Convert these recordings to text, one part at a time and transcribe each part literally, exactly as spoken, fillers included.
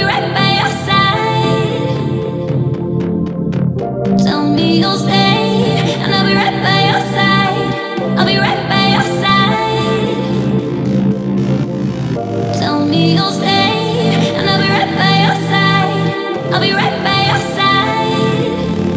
right by your side. Tell me you'll stay, and I'll be right by your side. I'll be right by your side. Tell me you'll stay, and I'll be right by your side. I'll be right by your side.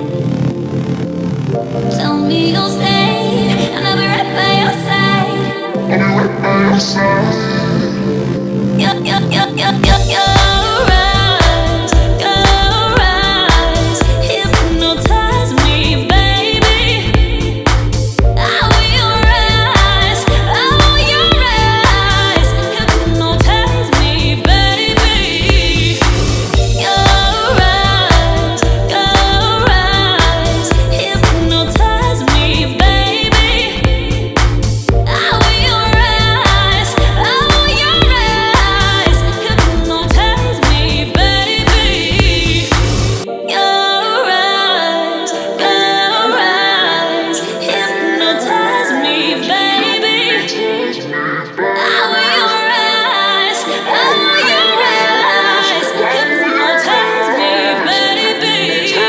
Tell me you'll stay, and I'll be right by your side. I'll be right by your side. Your, your, your, your, your, your eyes, your eyes hypnotize me, baby. Oh, your eyes, oh, your eyes hypnotize me, baby. Your eyes, your eyes hypnotize me, baby. Oh, your eyes, oh, your eyes hypnotize me, baby. Your eyes, your eyes hypnotize me, baby. Oh, your eyes, oh, your eyes hypnotize me, baby.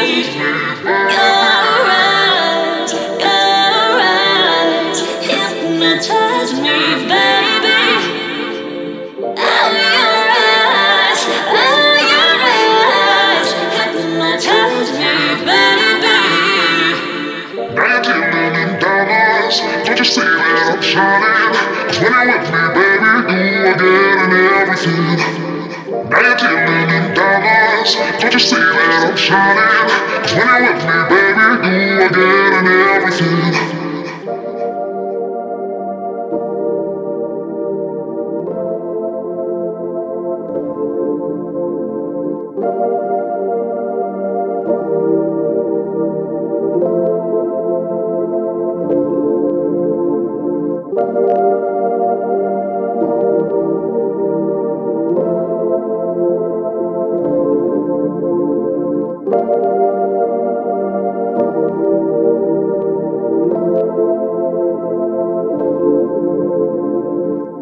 Your eyes, your eyes hypnotize me, baby. Oh, your eyes, oh, your eyes hypnotize me, baby. Nineteen million dollars, don't you see that I'm shining? 'Cause when you're with me, baby, do again and everything. Nineteen million dollars, don't you see that I'm shining? 'Cause when you're with me, baby, do again and everything.